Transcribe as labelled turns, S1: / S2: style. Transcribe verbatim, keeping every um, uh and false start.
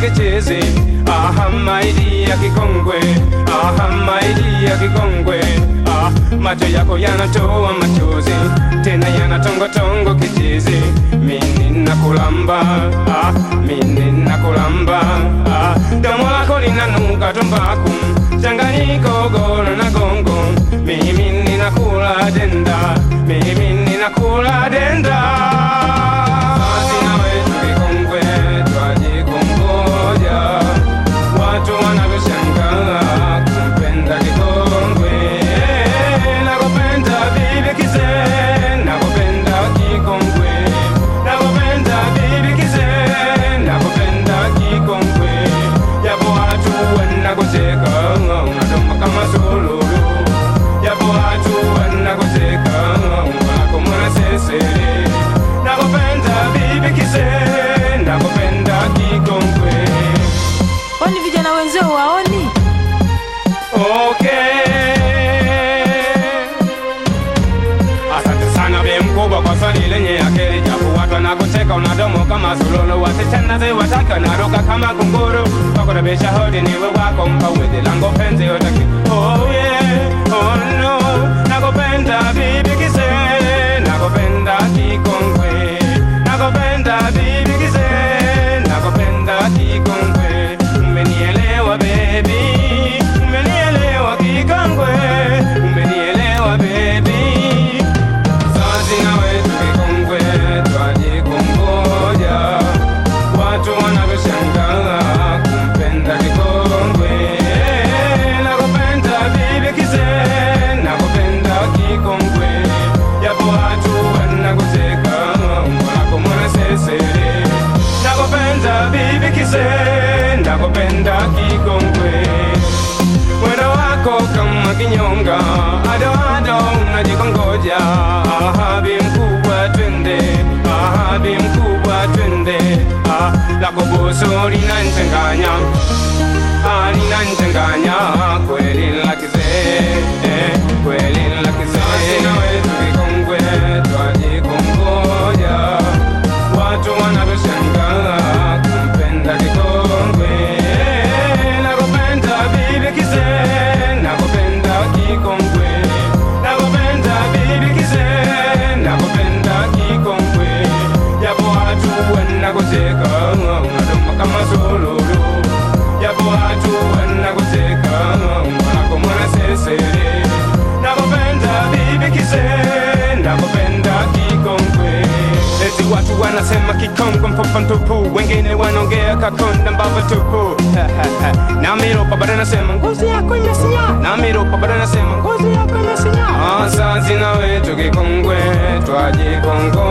S1: kichizi. Aha maidi ya kikongwe, aha maidi ya kikongwe. Ah, macho yako yanatoa machozi, tena yanatongo tongo kichizi. Mimi nakulamba, ah, mimi nakulamba. Ah, domo lako linanuka tumbaku, changanyiko goro na gongo. Mimi ninakula denda, mimi ninakula denda. Basi nawe tukikongwe twajikongoja, watu wanavyoshangaa kumpenda kikongwe. Nakupenda bibi kize, nakupenda kikongwe. Nakupenda bibi kize, nakupenda kikongwe. Japo watu wanakuteka unadoma kama sululu, japo watu wanakuteka wako mwana sesere. Nakupenda bibi kize, nakupenda kikongwe.
S2: Kwani vijana wenzao waoni?
S1: Okay. Asante sana be mkubwa kwa swali lenye akili, japo watu wanakuteka unadomo kama sululu. Wasichana ze wataka naruka kama kunguru, wako nabisha hodi niwe wako mpawezi lango penzi utaki. Oh yeah, oh no. Nakupenda bibi kize, nakupenda kikongwe. Nakupenda bibi kize, nakupenda kikongwe. Umenielewa baby, umenielewa kikongwe, umenielewa baby. Sasa nawe tukikongwe twajikongoja, watu wanavyoshangaa kumpenda kikongwe. Nakupenda bibi kize, nakupenda kikongwe. Japo watu wanakuteka wako mwana sesere. Nakupenda bibi kize, nakupenda kikongwe. Mwendo wako kama kinyonga, ado ado unajikongoja. Aha bi mkubwa twende, aha bi mkubwa twende. Ah, lako boso linanchanganya, ah linanchanganya. Kweli lakize, eh, kweli lakize. Basi nawe tukikongwe twajikongoja, watu wanavyoshangaa kumpenda kikongwe. Nakupenda bibi kize, nakupenda kikongwe. Nakupenda bibi kize, nakupenda kikongwe. Japo watu wanakuteka unadoma kama sululu, japo watu wanakuteka wako mwana sesere. Nakupenda bibi kize, nakupenda kikongwe. Eti watu wanasema kikongwe mpopa mtupu, wengine wanaongea kakonda mbava tupu. Na miropa bado nasema ngozi yako imesinya, na miropa bado nasema ngozi yako imesinya. Ah, sasa nawe tukikongwe twajikongoja.